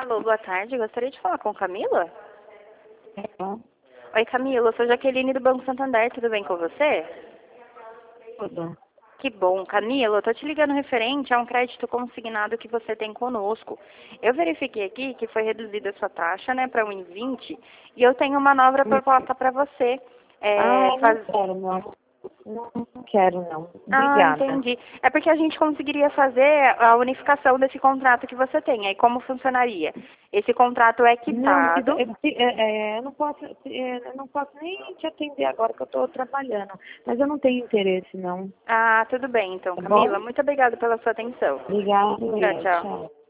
Alô, boa tarde. Gostaria de falar com Camila? É, Oi, Camila. Eu sou Jaqueline do Banco Santander. Tudo bem com você? tudo. Que bom. Camila, eu tô te ligando referente a um crédito consignado que você tem conosco. Eu verifiquei aqui que foi reduzida a sua taxa, né, para 1,20 e eu tenho uma nova proposta para você. Ah, não quero, não. Não quero, não. Ah, Obrigada. entendi. É porque a gente conseguiria fazer a unificação desse contrato que você tem. Aí como funcionaria? Esse contrato é Não, quitado. eu não posso nem te atender agora que eu estou trabalhando. Mas eu não tenho interesse, não. Ah, tudo bem então, Tá Camila. bom? Muito obrigada pela sua atenção. Obrigada, Tchau, tchau. tchau.